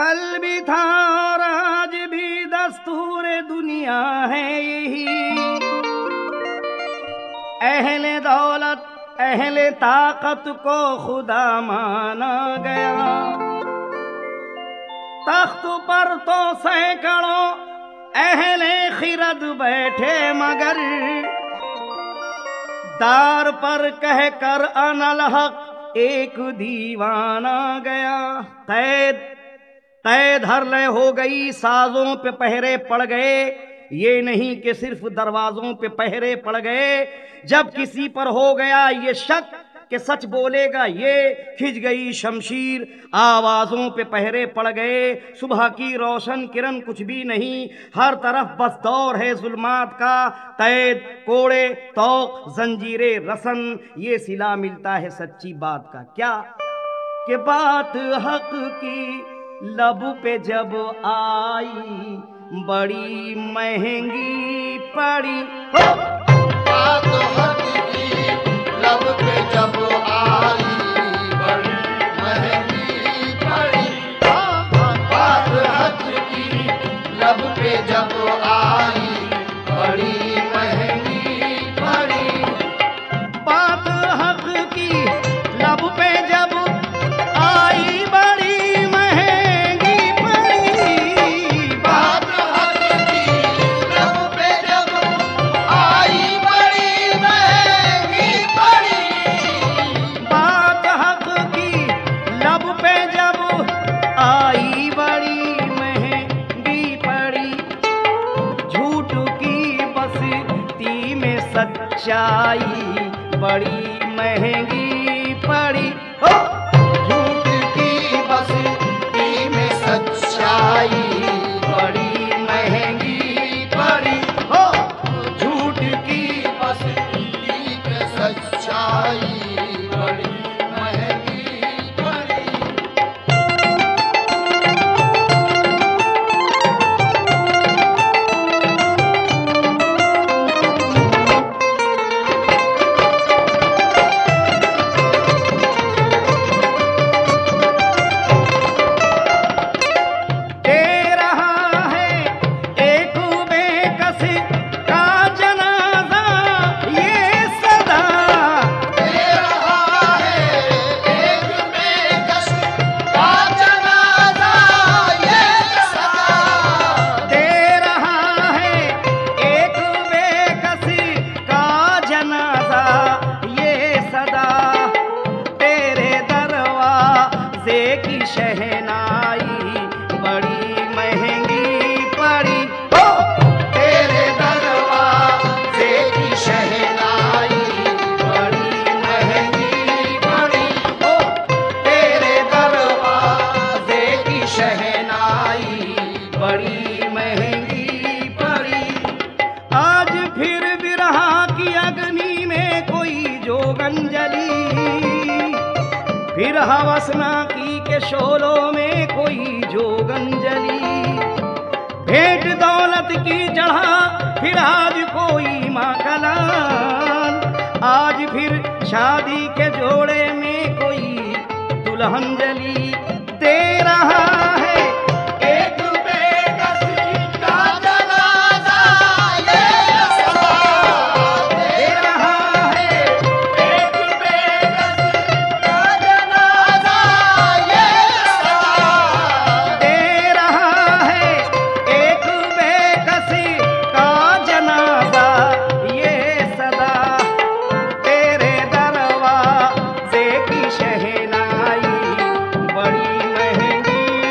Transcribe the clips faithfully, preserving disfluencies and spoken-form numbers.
कल भी था और आज भी दस्तूर दुनिया है यही, अहले दौलत अहले ताकत को खुदा माना गया। तख्त पर तो सैकड़ों अहले खिरद बैठे मगर दार पर कहकर अनल हक एक दीवाना गया। कैद कैद हर लय हो गई, साजों पे पहरे पड़ गए, ये नहीं कि सिर्फ दरवाजों पे पहरे पड़ गए। जब किसी पर हो गया ये शक कि सच बोलेगा ये, खिंच गई शमशीर, आवाजों पे पहरे पड़ गए। सुबह की रोशन किरण कुछ भी नहीं, हर तरफ बस दौर है जुल्मात का। कैद कोड़े तौक जंजीरे रसन, ये सिला मिलता है सच्ची बात का। क्या कि बात हक की लब पे जब आई बड़ी महंगी पड़ी। बात हक की लब पे जब आई बड़ी महंगी पड़ी। बात हक की लब पे जब आई बड़ी महंगी पड़ी। बात हक की लब पे जब आई बड़ी महंगी पड़ी। बात हक की लब पे जब आई बड़ी महंगी पड़ी। बात हक की लब पे जब आई बड़ी महंगी पड़ी। झूठ की बस्ती में सच्चाई बड़ी महंगी पड़ी। हो! झूठ की बस्ती में सच्चाई बड़ी महंगी पड़ी। हो! झूठ की बस्ती में सच्चाई बड़ी महंगी पड़ी। दे रहा है एक बेकस का जनाजा ये सदा। दे रहा है एक बेकस का जनाजा ये सदा। दे रहा है एक बेकस का जनाजा ये सदा। तेरे दरवाजे की शहनाई बड़ी महंगी पड़ी। हो! तेरे दरवाजे की शहनाई बड़ी महंगी पड़ी। हो! तेरे दरवाजे की शहनाई बड़ी महंगी पड़ी। आज फिर बिरहा की अग्नि में कोई जोगंजली, फिर हवसना की के शोलों में कोई जोगंजली। भेंट दौलत की चढ़ा फिर आज कोई माकलान। आज फिर शादी के जोड़े में कोई दुल्हनजली दे रहा है। एक बेकस का जनाजा ये सदा। दे रहा है एक बेकस का जनाजा ये सदा। दे रहा है एक बेकसी का जनाजा ये सदा। तेरे दरवाजे की शहनाई बड़ी महंगी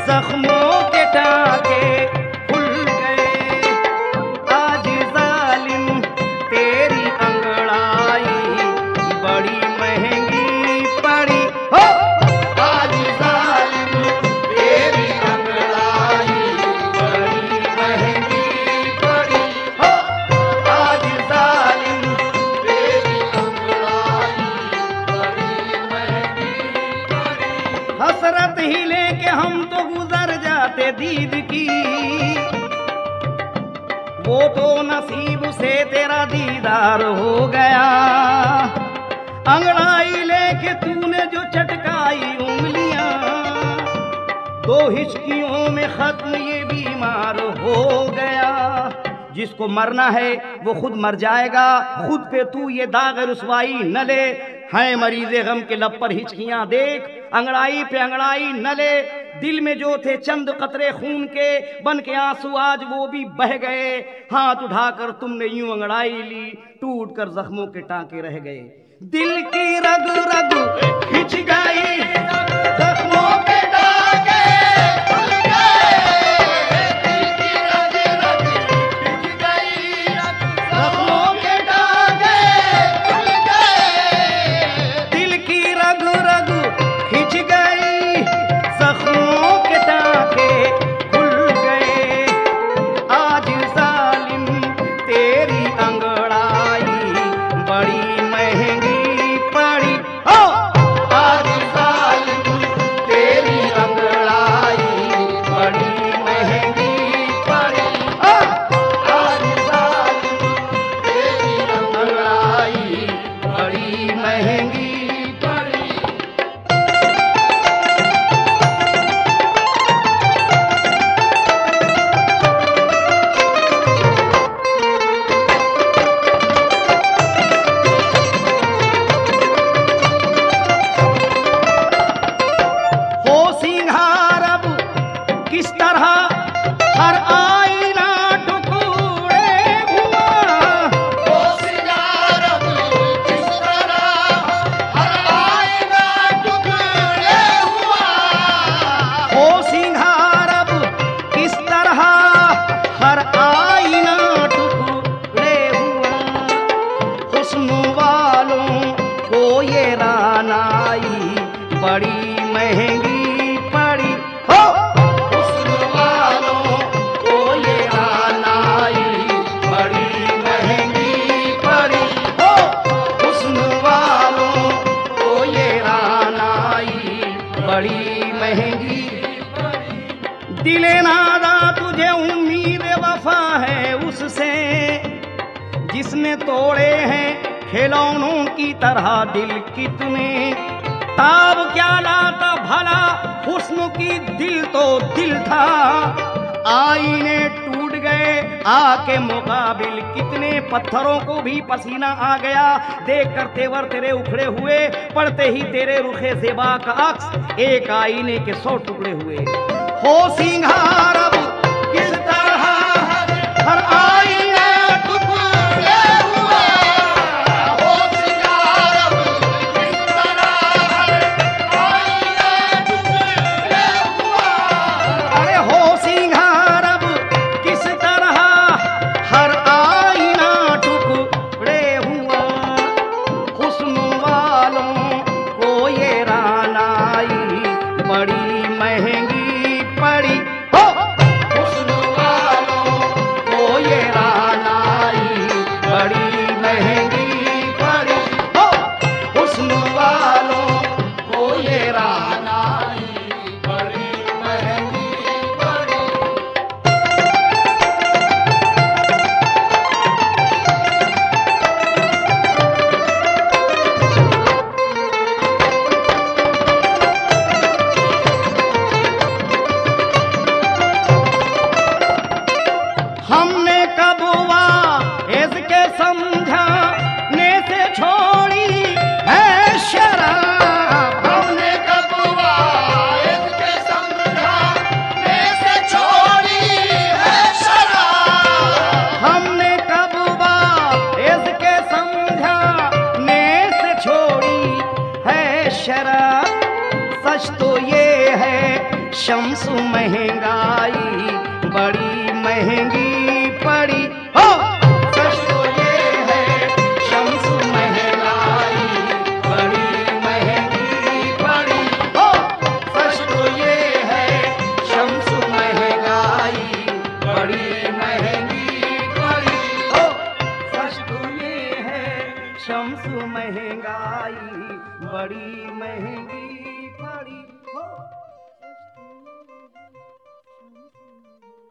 जख्मों के टाके खुल गए। आज जालिम तेरी अंगड़ाई बड़ी महंगी पड़ी हो। आज जालिम तेरी अंगड़ाई बड़ी महंगी पड़ी हो। आज जालिम तेरी अंगड़ाई बड़ी महंगी पड़ी। हसरत ही लेके हम तो गुजर जाते दीद की, वो तो नसीब से तेरा दीदार हो गया। अंगड़ाई लेके तूने जो चटकाई उंगलियां, दो हिचकियों में खत्म ये बीमार हो गया। जिसको मरना है वो खुद मर जाएगा, खुद पे तू ये दाग रुसवाई न ले। है मरीज़े गम के लब पर हिचकियां देख, अंगड़ाई पे अंगड़ाई न ले। दिल में जो थे चंद कतरे खून के, बन के आंसू आज वो भी बह गए। हाथ उठाकर तुमने यूं अंगड़ाई ली, टूट कर जख्मों के टांके रह गए। दिल की रग रग खिंच गई, जख्मों के टाके खुल गए। दिल की रग रग खिंच गई, जख्मों के टाके खुल गए। दिल की रग रग खिंच गई, जख्मों के टाके खुल गए। आज जालिम तेरी अंगड़ाई बड़ी महंगी पड़ी हो। आज जालिम तेरी अंगड़ाई बड़ी महंगी पड़ी। आज जालिम तेरी अंगड़ाई बड़ी महंगी पड़ी। हो सिंहार अब किस तरह हर आईना टुकड़े हुआ। वो सिंगार अब किस तरह हर आईना टुकड़े हुआ। हो सिंहार अब किस तरह हर आईना टुकड़े हुआ। हुस्न वालों को ये रानाई बड़ी महंगी पड़ी हो। हुस्न वालों को ये रानाई बड़ी महंगी पड़ी हो। हुस्न वालों को ये रानाई बड़ी महंगी। दिले नादा तुझे उम्मीद वफा है उससे, जिसने तोड़े हैं खिलौनों की तरह दिल कितने। ताब क्या लाता भला हुस्न की, दिल तो दिल था। आईने टूट गए आके मुकाबिल, कितने पत्थरों को भी पसीना आ गया देख कर तेवर तेरे उखड़े हुए। पड़ते ही तेरे रुखे ज़ेबा का अक्स, एक आईने के सौ टुकड़े हुए। हो सिंगार अब किस तरह हर आईने टुकड़े हुआ। वो सिंगार अब किस तरह आईना टुकड़े हुआ। अरे हो सिंगार अब किस तरह हर आईना टुकड़े हुआ। हुस्न वालों को ये रानाई बड़ी महंगी पड़ी हो। सच तो ये है शम्स महंगाई बड़ी महंगी पड़ी हो। सच तो ये है शम्स महंगाई बड़ी महंगी पड़ी हो। सच तो ये है शम्स महंगाई बड़ी महंगी पड़ी हो। सच तो ये है शम्स महंगाई बड़ी महंगी पड़ी हो।